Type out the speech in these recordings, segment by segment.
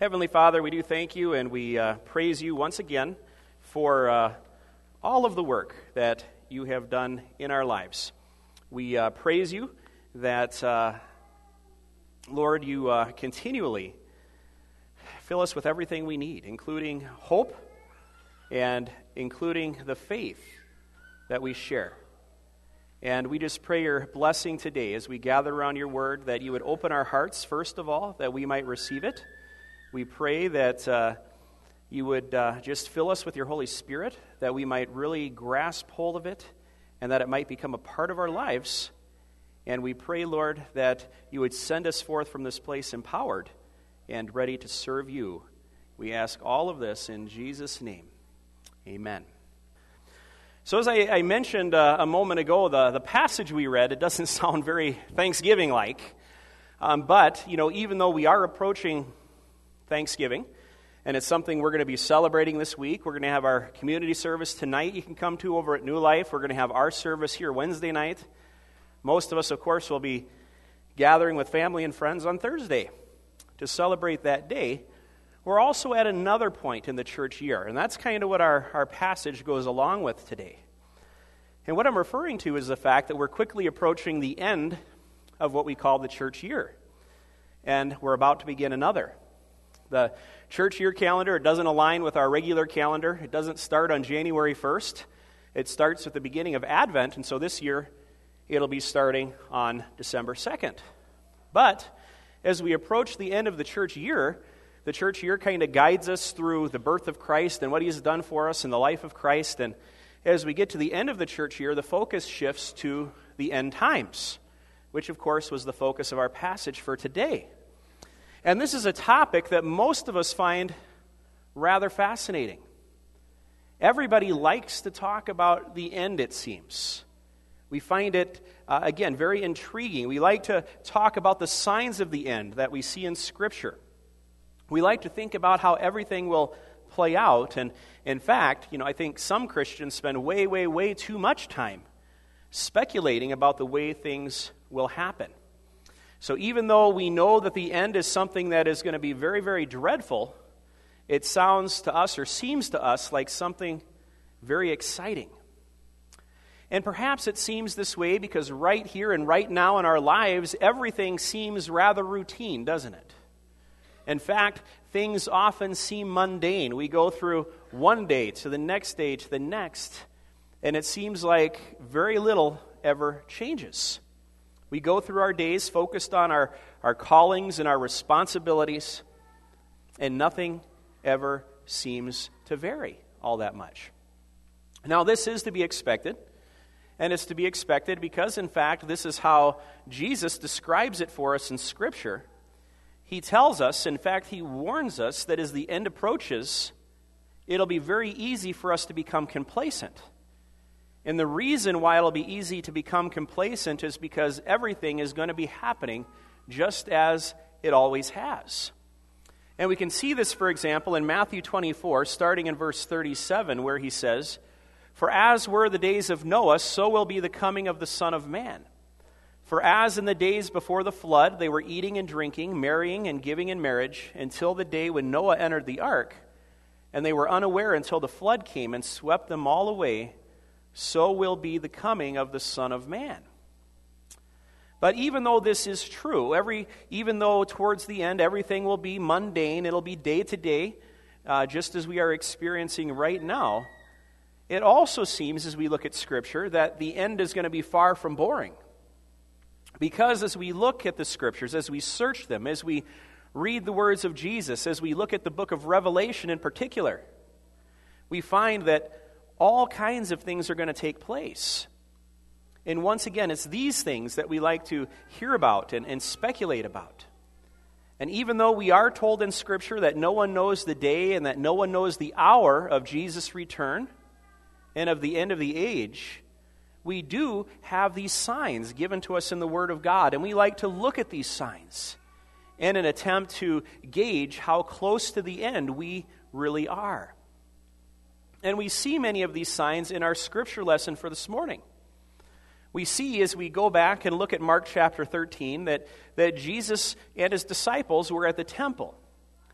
Heavenly Father, we do thank you and we praise you once again for all of the work that you have done in our lives. We praise you that, Lord, you continually fill us with everything we need, including hope and including the faith that we share. And we just pray your blessing today as we gather around your word, that you would open our hearts, first of all, that we might receive it. We pray that you would just fill us with your Holy Spirit, that we might really grasp hold of it, and that it might become a part of our lives. And we pray, Lord, that you would send us forth from this place empowered and ready to serve you. We ask all of this in Jesus' name. Amen. So as I mentioned a moment ago, the passage we read, it doesn't sound very Thanksgiving-like. But, even though we are approaching Thanksgiving, and it's something we're going to be celebrating this week, we're going to have our community service tonight you can come to over at New Life. We're going to have our service here Wednesday night. Most of us, of course, will be gathering with family and friends on Thursday to celebrate that day. We're also at another point in the church year, and that's kind of what our passage goes along with today. And what I'm referring to is the fact that we're quickly approaching the end of what we call the church year, and we're about to begin another. The church year calendar, it doesn't align with our regular calendar. It doesn't start on January 1st. It starts at the beginning of Advent, and so this year it'll be starting on December 2nd. But as we approach the end of the church year kind of guides us through the birth of Christ and what He has done for us in the life of Christ. And as we get to the end of the church year, the focus shifts to the end times, which, of course, was the focus of our passage for today. And this is a topic that most of us find rather fascinating. Everybody likes to talk about the end, it seems. We find it, again, very intriguing. We like to talk about the signs of the end that we see in Scripture. We like to think about how everything will play out. And in fact, I think some Christians spend way, way, way too much time speculating about the way things will happen. So even though we know that the end is something that is going to be very, very dreadful, it sounds to us or seems to us like something very exciting. And perhaps it seems this way because right here and right now in our lives, everything seems rather routine, doesn't it? In fact, things often seem mundane. We go through one day to the next day to the next, and it seems like very little ever changes. We go through our days focused on our callings and our responsibilities, and nothing ever seems to vary all that much. Now, this is to be expected, and it's to be expected because, in fact, this is how Jesus describes it for us in Scripture. He tells us, in fact, He warns us that as the end approaches, it'll be very easy for us to become complacent. And the reason why it'll be easy to become complacent is because everything is going to be happening just as it always has. And we can see this, for example, in Matthew 24, starting in verse 37, where He says, "For as were the days of Noah, so will be the coming of the Son of Man. For as in the days before the flood, they were eating and drinking, marrying and giving in marriage, until the day when Noah entered the ark, and they were unaware until the flood came and swept them all away, so will be the coming of the Son of Man." But even though this is true, even though towards the end everything will be mundane, it'll be day to day, just as we are experiencing right now, it also seems, as we look at Scripture, that the end is going to be far from boring. Because as we look at the Scriptures, as we search them, as we read the words of Jesus, as we look at the book of Revelation in particular, we find that all kinds of things are going to take place. And once again, it's these things that we like to hear about and speculate about. And even though we are told in Scripture that no one knows the day and that no one knows the hour of Jesus' return and of the end of the age, we do have these signs given to us in the Word of God, and we like to look at these signs in an attempt to gauge how close to the end we really are. And we see many of these signs in our Scripture lesson for this morning. We see, as we go back and look at Mark chapter 13, that Jesus and His disciples were at the temple.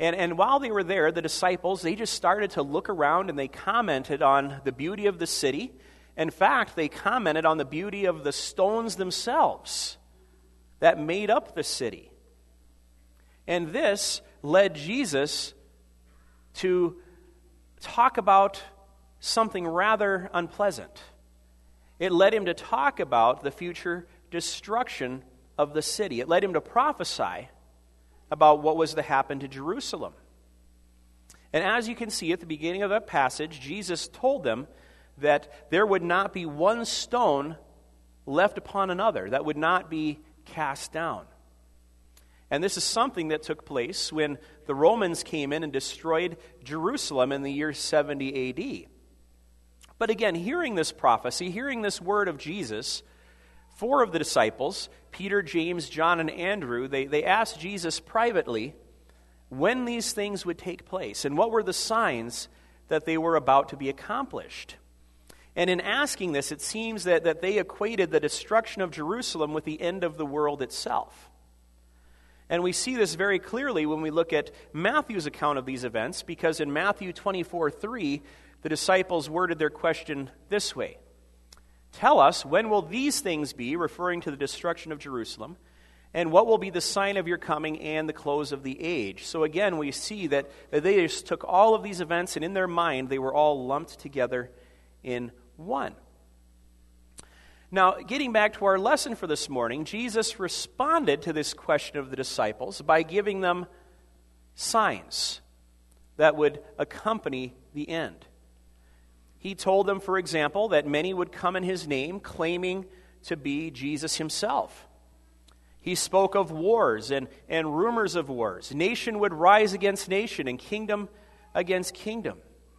And while they were there, the disciples, they just started to look around and they commented on the beauty of the city. In fact, they commented on the beauty of the stones themselves that made up the city. And this led Jesus to talk about something rather unpleasant. It led him to talk about the future destruction of the city. It led him to prophesy about what was to happen to Jerusalem. And as you can see at the beginning of that passage, Jesus told them that there would not be one stone left upon another that would not be cast down. And this is something that took place when the Romans came in and destroyed Jerusalem in the year 70 A.D. But again, hearing this prophecy, hearing this word of Jesus, 4 of the disciples, Peter, James, John, and Andrew, they asked Jesus privately when these things would take place and what were the signs that they were about to be accomplished. And in asking this, it seems that they equated the destruction of Jerusalem with the end of the world itself. And we see this very clearly when we look at Matthew's account of these events, because in Matthew 24:3, the disciples worded their question this way: "Tell us, when will these things be," referring to the destruction of Jerusalem, "and what will be the sign of your coming and the close of the age?" So again, we see that they just took all of these events, and in their mind, they were all lumped together in one. Now, getting back to our lesson for this morning, Jesus responded to this question of the disciples by giving them signs that would accompany the end. He told them, for example, that many would come in his name, claiming to be Jesus himself. He spoke of wars and rumors of wars. Nation would rise against nation and kingdom against kingdom.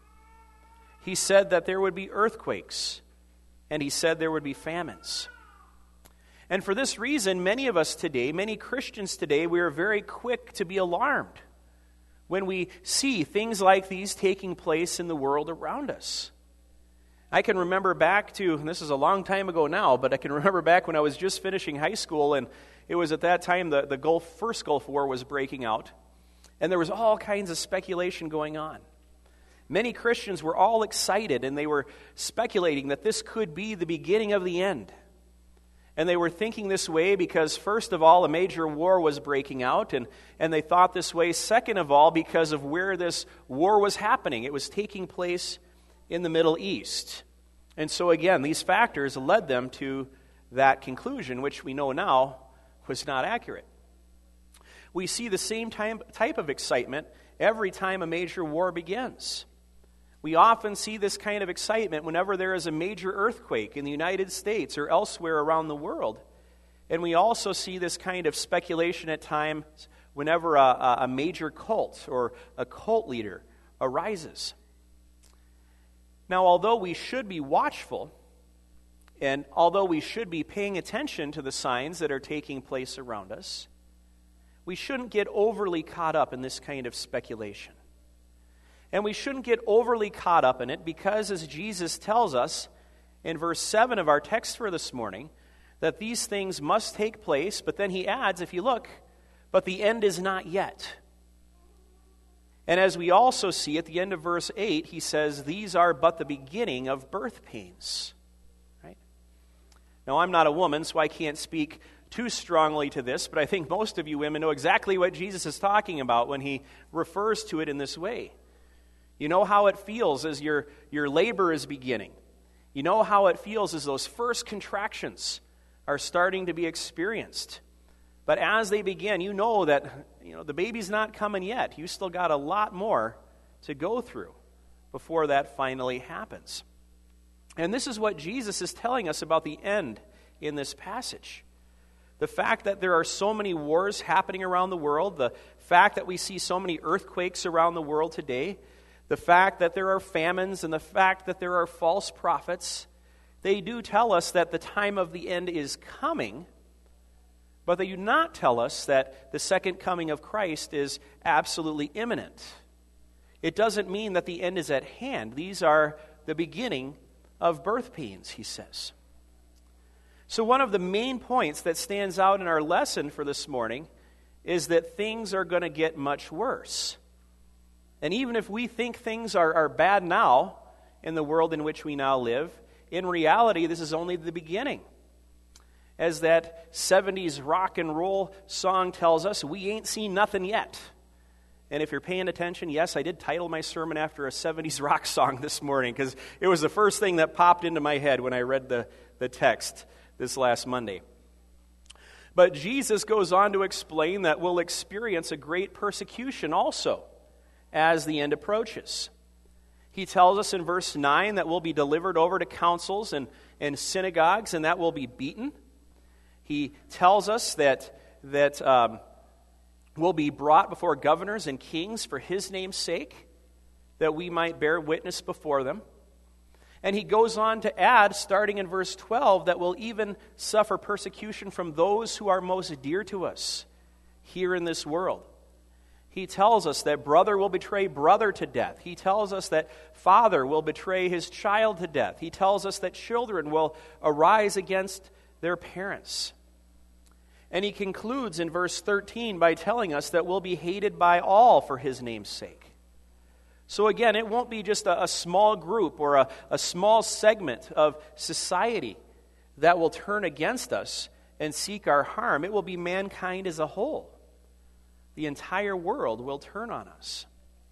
He said that there would be earthquakes, and he said there would be famines. And for this reason, many of us today, many Christians today, we are very quick to be alarmed when we see things like these taking place in the world around us. I can remember back to, and this is a long time ago now, but I can remember back when I was just finishing high school, and it was at that time the first Gulf War was breaking out, and there was all kinds of speculation going on. Many Christians were all excited, and they were speculating that this could be the beginning of the end. And they were thinking this way because, first of all, a major war was breaking out, and they thought this way, second of all, because of where this war was happening. It was taking place in the Middle East. And so again, these factors led them to that conclusion, which we know now was not accurate. We see the same type of excitement every time a major war begins. We often see this kind of excitement whenever there is a major earthquake in the United States or elsewhere around the world. And we also see this kind of speculation at times whenever a major cult or a cult leader arises. Now, although we should be watchful, and although we should be paying attention to the signs that are taking place around us, we shouldn't get overly caught up in this kind of speculation. And we shouldn't get overly caught up in it because, as Jesus tells us in verse 7 of our text for this morning, that these things must take place, but then he adds, if you look, but the end is not yet. And as we also see at the end of verse 8, he says, these are but the beginning of birth pains. Right? Now, I'm not a woman, so I can't speak too strongly to this, but I think most of you women know exactly what Jesus is talking about when he refers to it in this way. You know how it feels as your labor is beginning. You know how it feels as those first contractions are starting to be experienced. But as they begin, you know that the baby's not coming yet. You still got a lot more to go through before that finally happens. And this is what Jesus is telling us about the end in this passage. The fact that there are so many wars happening around the world, the fact that we see so many earthquakes around the world today, the fact that there are famines, and the fact that there are false prophets, they do tell us that the time of the end is coming, but they do not tell us that the second coming of Christ is absolutely imminent. It doesn't mean that the end is at hand. These are the beginning of birth pains, he says. So one of the main points that stands out in our lesson for this morning is that things are going to get much worse And even if we think things are bad now in the world in which we now live, in reality, this is only the beginning. As that 70s rock and roll song tells us, we ain't seen nothing yet. And if you're paying attention, yes, I did title my sermon after a 70s rock song this morning because it was the first thing that popped into my head when I read the text this last Monday. But Jesus goes on to explain that we'll experience a great persecution also as the end approaches. He tells us in verse 9 that we'll be delivered over to councils and synagogues, and that we'll be beaten. He tells us that we'll be brought before governors and kings for his name's sake, that we might bear witness before them. And he goes on to add, starting in verse 12, that we'll even suffer persecution from those who are most dear to us here in this world. He tells us that brother will betray brother to death. He tells us that father will betray his child to death. He tells us that children will arise against their parents. And he concludes in verse 13 by telling us that we'll be hated by all for his name's sake. So again, it won't be just a small group or a small segment of society that will turn against us and seek our harm. It will be mankind as a whole. The entire world will turn on us.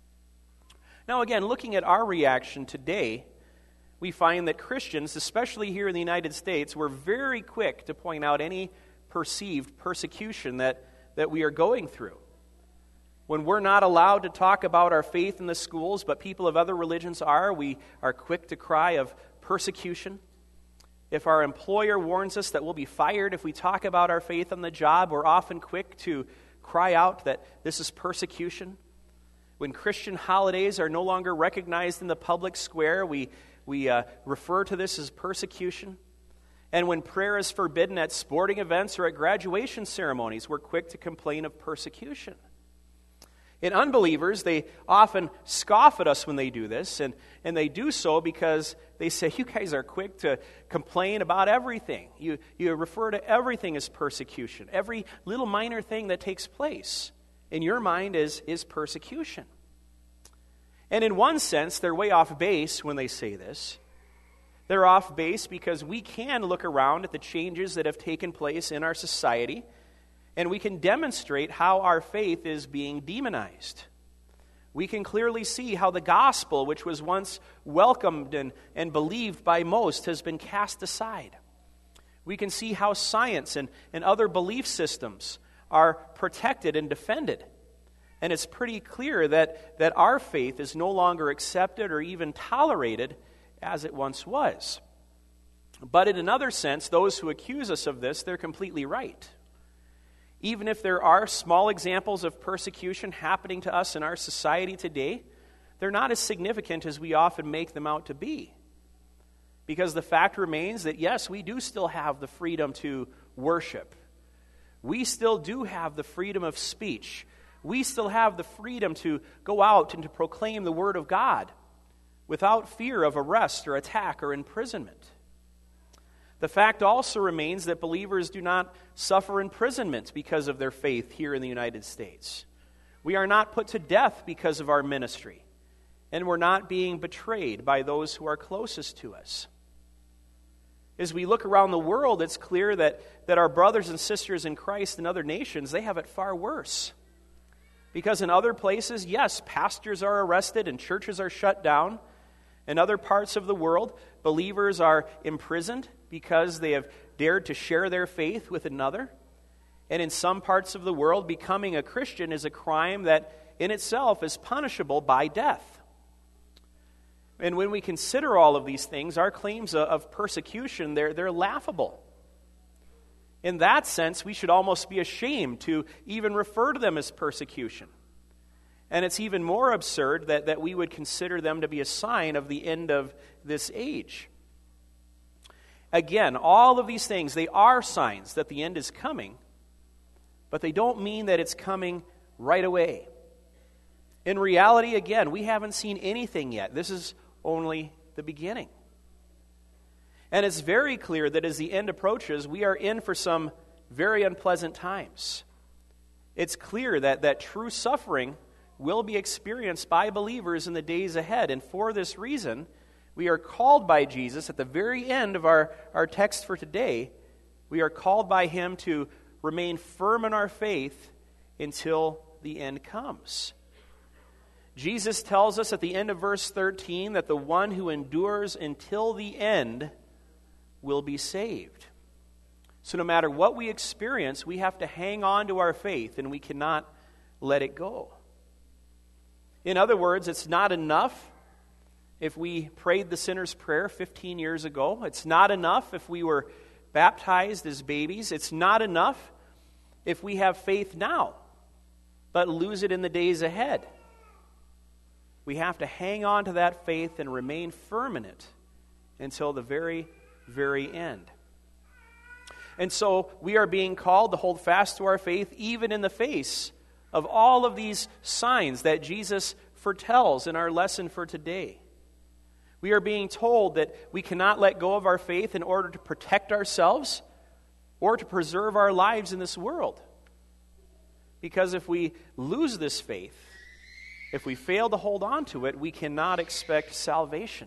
Now again, looking at our reaction today, we find that Christians, especially here in the United States, were very quick to point out any perceived persecution that we are going through. When we're not allowed to talk about our faith in the schools, but people of other religions are, we are quick to cry of persecution. If our employer warns us that we'll be fired if we talk about our faith on the job, we're often quick to cry out that this is persecution. When Christian holidays are no longer recognized in the public square, we refer to this as persecution. And when prayer is forbidden at sporting events or at graduation ceremonies, we're quick to complain of persecution. In unbelievers, they often scoff at us when they do this, and they do so because they say, you guys are quick to complain about everything. You refer to everything as persecution. Every little minor thing that takes place in your mind is persecution. And in one sense, they're way off base when they say this. They're off base because we can look around at the changes that have taken place in our society, and we can demonstrate how our faith is being demonized. We can clearly see how the gospel, which was once welcomed and believed by most, has been cast aside. We can see how science and other belief systems are protected and defended. And it's pretty clear that our faith is no longer accepted or even tolerated as it once was. But in another sense, those who accuse us of this, they're completely right. Even if there are small examples of persecution happening to us in our society today, they're not as significant as we often make them out to be. Because the fact remains that, yes, we do still have the freedom to worship. We still do have the freedom of speech. We still have the freedom to go out and to proclaim the Word of God without fear of arrest or attack or imprisonment. The fact also remains that believers do not suffer imprisonment because of their faith here in the United States. We are not put to death because of our ministry, and we're not being betrayed by those who are closest to us. As we look around the world, it's clear that our brothers and sisters in Christ in other nations, they have it far worse. Because in other places, yes, pastors are arrested and churches are shut down. In other parts of the world, believers are imprisoned because they have dared to share their faith with another. And in some parts of the world, becoming a Christian is a crime that in itself is punishable by death. And when we consider all of these things, our claims of persecution, they're laughable. In that sense, we should almost be ashamed to even refer to them as persecution. And it's even more absurd that we would consider them to be a sign of the end of this age. Again, all of these things, they are signs that the end is coming, but they don't mean that it's coming right away. In reality, again, we haven't seen anything yet. This is only the beginning. And it's very clear that as the end approaches, we are in for some very unpleasant times. It's clear that true suffering will be experienced by believers in the days ahead. And for this reason, we are called by Jesus at the very end of our text for today. We are called by him to remain firm in our faith until the end comes. Jesus tells us at the end of verse 13 that the one who endures until the end will be saved. So no matter what we experience, we have to hang on to our faith and we cannot let it go. In other words, it's not enough if we prayed the sinner's prayer 15 years ago. It's not enough if we were baptized as babies. It's not enough if we have faith now, but lose it in the days ahead. We have to hang on to that faith and remain firm in it until the very, very end. And so we are being called to hold fast to our faith even in the face of all of these signs that Jesus foretells in our lesson for today. We are being told that we cannot let go of our faith in order to protect ourselves or to preserve our lives in this world. Because if we lose this faith, if we fail to hold on to it, we cannot expect salvation.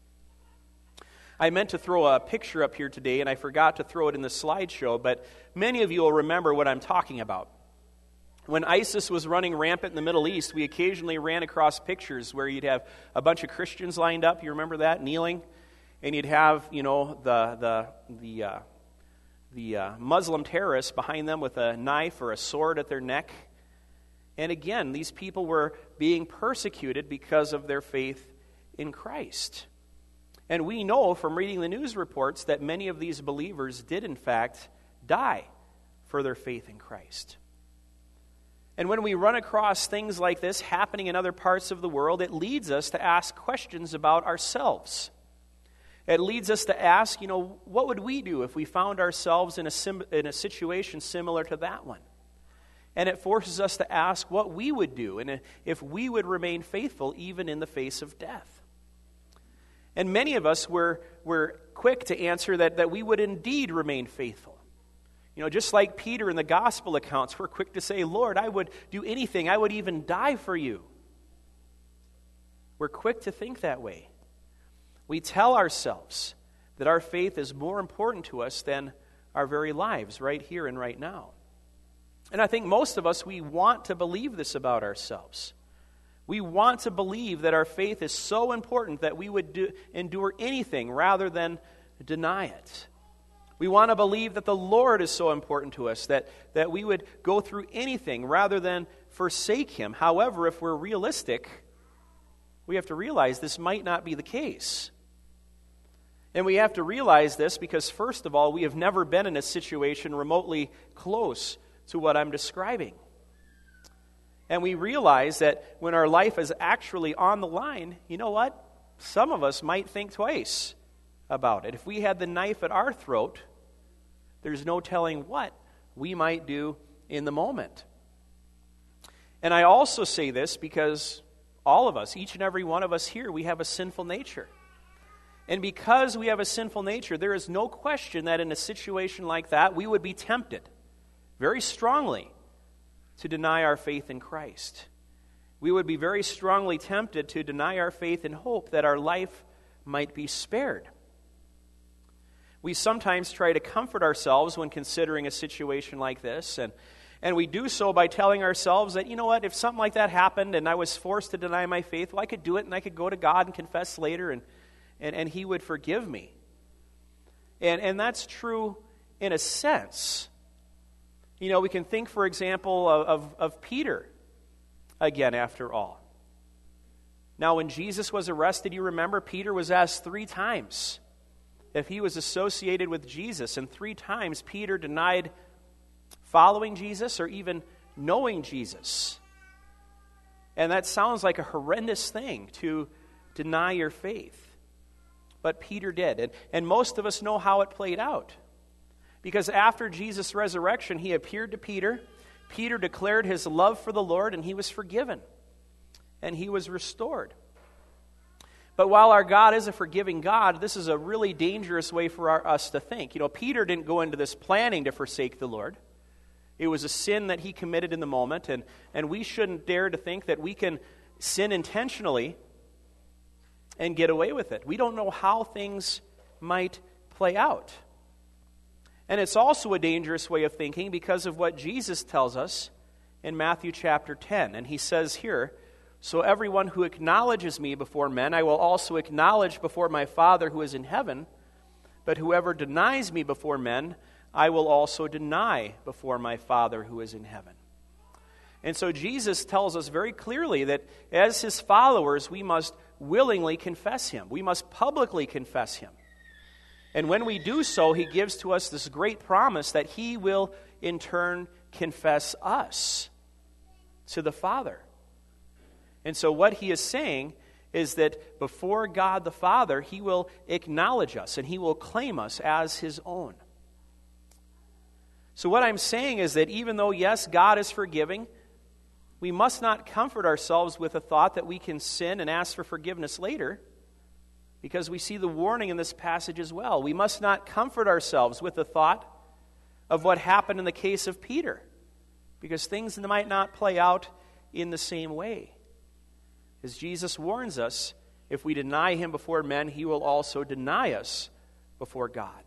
I meant to throw a picture up here today, and I forgot to throw it in the slideshow, but many of you will remember what I'm talking about. When ISIS was running rampant in the Middle East, we occasionally ran across pictures where you'd have a bunch of Christians lined up, you remember that, kneeling, and you'd have, the Muslim terrorists behind them with a knife or a sword at their neck. And again, these people were being persecuted because of their faith in Christ. And we know from reading the news reports that many of these believers did in fact die for their faith in Christ. And when we run across things like this happening in other parts of the world, it leads us to ask questions about ourselves. It leads us to ask, what would we do if we found ourselves in a situation similar to that one? And it forces us to ask what we would do and if we would remain faithful even in the face of death. And many of us were quick to answer that we would indeed remain faithful. Just like Peter in the gospel accounts, we're quick to say, Lord, I would do anything. I would even die for you. We're quick to think that way. We tell ourselves that our faith is more important to us than our very lives right here and right now. And I think most of us, we want to believe this about ourselves. We want to believe that our faith is so important that we would endure anything rather than deny it. We want to believe that the Lord is so important to us that we would go through anything rather than forsake him. However, if we're realistic, we have to realize this might not be the case. And we have to realize this because, first of all, we have never been in a situation remotely close to what I'm describing. And we realize that when our life is actually on the line, you know what? Some of us might think twice about it. If we had the knife at our throat, there's no telling what we might do in the moment. And I also say this because all of us, each and every one of us here, we have a sinful nature. And because we have a sinful nature, there is no question that in a situation like that, we would be tempted very strongly to deny our faith in Christ. We would be very strongly tempted to deny our faith and hope that our life might be spared. We sometimes try to comfort ourselves when considering a situation like this, and we do so by telling ourselves that, if something like that happened and I was forced to deny my faith, well, I could do it and I could go to God and confess later and he would forgive me. And that's true in a sense. We can think, for example, of Peter again, after all. Now, when Jesus was arrested, you remember Peter was asked 3 times if he was associated with Jesus, and 3 times Peter denied following Jesus or even knowing Jesus. And that sounds like a horrendous thing, to deny your faith. But Peter did, and most of us know how it played out. Because after Jesus' resurrection, he appeared to Peter. Peter declared his love for the Lord, and he was forgiven. And he was restored. But while our God is a forgiving God, this is a really dangerous way for us to think. Peter didn't go into this planning to forsake the Lord. It was a sin that he committed in the moment, and we shouldn't dare to think that we can sin intentionally and get away with it. We don't know how things might play out. And it's also a dangerous way of thinking because of what Jesus tells us in Matthew chapter 10. And he says here, "So everyone who acknowledges me before men, I will also acknowledge before my Father who is in heaven. But whoever denies me before men, I will also deny before my Father who is in heaven." And so Jesus tells us very clearly that as his followers, we must willingly confess him. We must publicly confess him. And when we do so, he gives to us this great promise that he will in turn confess us to the Father. And so what he is saying is that before God the Father, he will acknowledge us and he will claim us as his own. So what I'm saying is that even though, yes, God is forgiving, we must not comfort ourselves with the thought that we can sin and ask for forgiveness later, because we see the warning in this passage as well. We must not comfort ourselves with the thought of what happened in the case of Peter, because things might not play out in the same way. As Jesus warns us, if we deny him before men, he will also deny us before God.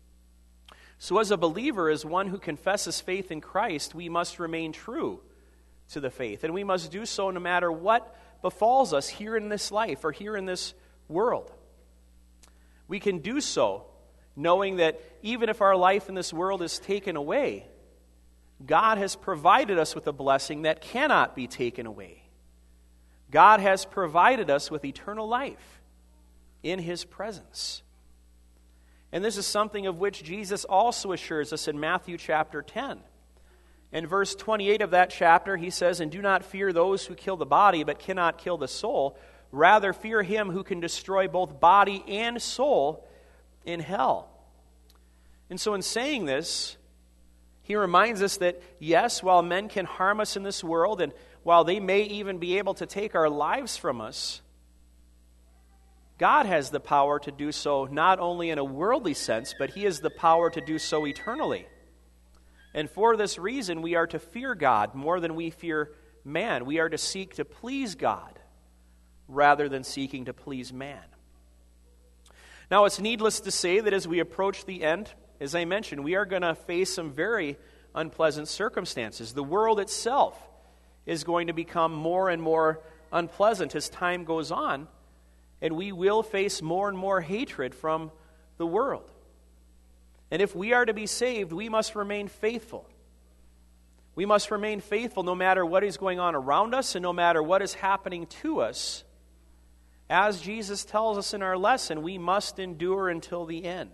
So as a believer, as one who confesses faith in Christ, we must remain true to the faith. And we must do so no matter what befalls us here in this life or here in this world. We can do so knowing that even if our life in this world is taken away, God has provided us with a blessing that cannot be taken away. God has provided us with eternal life in his presence. And this is something of which Jesus also assures us in Matthew chapter 10. In verse 28 of that chapter, he says, "And do not fear those who kill the body, but cannot kill the soul. Rather fear him who can destroy both body and soul in hell." And so in saying this, he reminds us that, yes, while men can harm us in this world, and while they may even be able to take our lives from us, God has the power to do so not only in a worldly sense, but he has the power to do so eternally. And for this reason, we are to fear God more than we fear man. We are to seek to please God rather than seeking to please man. Now, it's needless to say that as we approach the end, as I mentioned, we are going to face some very unpleasant circumstances. The world itself is going to become more and more unpleasant as time goes on, and we will face more and more hatred from the world. And if we are to be saved, we must remain faithful. We must remain faithful no matter what is going on around us and no matter what is happening to us. As Jesus tells us in our lesson, we must endure until the end.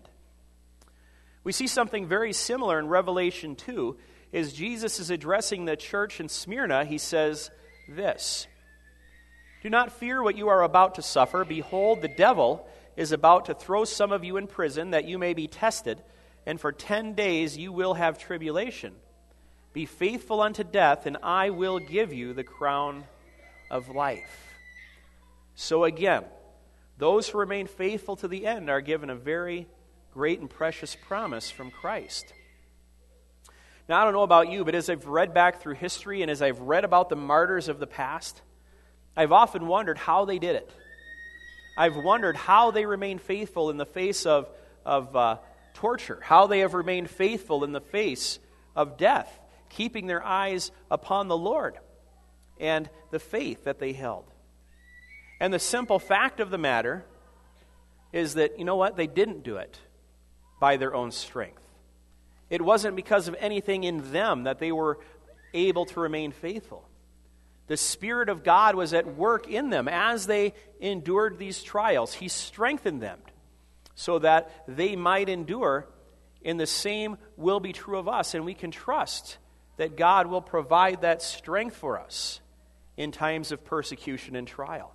We see something very similar in Revelation 2. As Jesus is addressing the church in Smyrna, he says this: "Do not fear what you are about to suffer. Behold, the devil is about to throw some of you in prison, that you may be tested, and for 10 days you will have tribulation. Be faithful unto death, and I will give you the crown of life." So again, those who remain faithful to the end are given a very great and precious promise from Christ. Now, I don't know about you, but as I've read back through history and as I've read about the martyrs of the past, I've often wondered how they did it. I've wondered how they remained faithful in the face of torture, how they have remained faithful in the face of death, keeping their eyes upon the Lord and the faith that they held. And the simple fact of the matter is that, you know what, they didn't do it by their own strength. It wasn't because of anything in them that they were able to remain faithful. The Spirit of God was at work in them as they endured these trials. He strengthened them so that they might endure, and the same will be true of us. And we can trust that God will provide that strength for us in times of persecution and trial.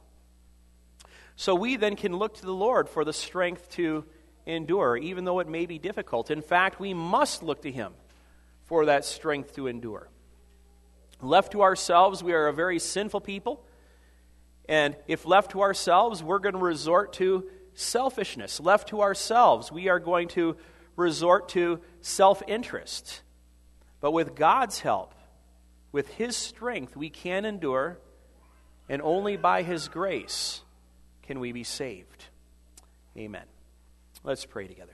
So we then can look to the Lord for the strength to endure, even though it may be difficult. In fact, we must look to Him for that strength to endure. Left to ourselves, we are a very sinful people. And if left to ourselves, we're going to resort to selfishness. Left to ourselves, we are going to resort to self-interest. But with God's help, with His strength, we can endure, and only by His grace can we be saved. Amen. Let's pray together.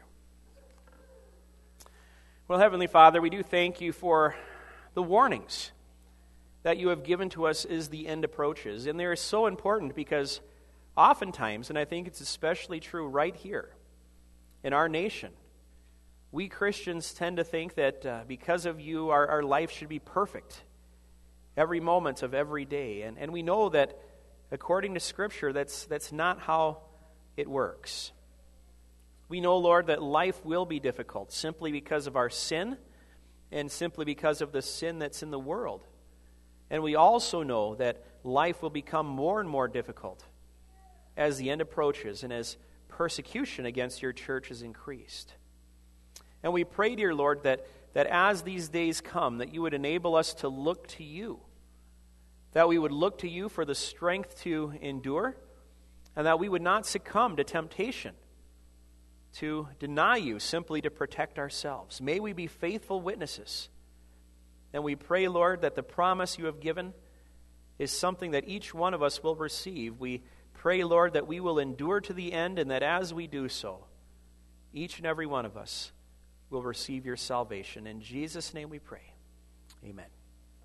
Well, Heavenly Father, we do thank you for the warnings that you have given to us as the end approaches. And they are so important because oftentimes, and I think it's especially true right here in our nation, we Christians tend to think that because of you, our life should be perfect every moment of every day. And we know that according to Scripture, that's not how it works. We know, Lord, that life will be difficult simply because of our sin and simply because of the sin that's in the world. And we also know that life will become more and more difficult as the end approaches and as persecution against your church is increased. And we pray, dear Lord, that as these days come, that you would enable us to look to you, that we would look to you for the strength to endure, and that we would not succumb to temptation to deny you simply to protect ourselves. May we be faithful witnesses. And we pray, Lord, that the promise you have given is something that each one of us will receive. We pray, Lord, that we will endure to the end, and that as we do so, each and every one of us will receive your salvation. In Jesus' name we pray. Amen.